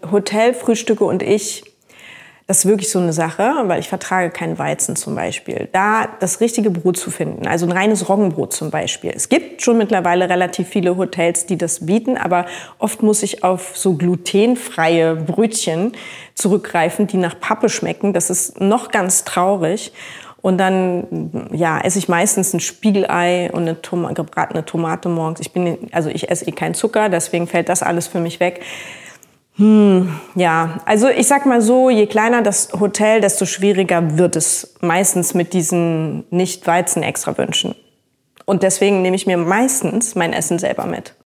Hotelfrühstücke und ich, das ist wirklich so eine Sache, weil ich vertrage keinen Weizen zum Beispiel. Da das richtige Brot zu finden, also ein reines Roggenbrot zum Beispiel. Es gibt schon mittlerweile relativ viele Hotels, die das bieten, aber oft muss ich auf so glutenfreie Brötchen zurückgreifen, die nach Pappe schmecken. Das ist noch ganz traurig. Und dann esse ich meistens ein Spiegelei und eine gebratene Tomate morgens. Ich esse keinen Zucker, deswegen fällt das alles für mich weg. Also ich sag mal so, je kleiner das Hotel, desto schwieriger wird es meistens mit diesen Nicht-Weizen-Extrawünschen. Und deswegen nehme ich mir meistens mein Essen selber mit.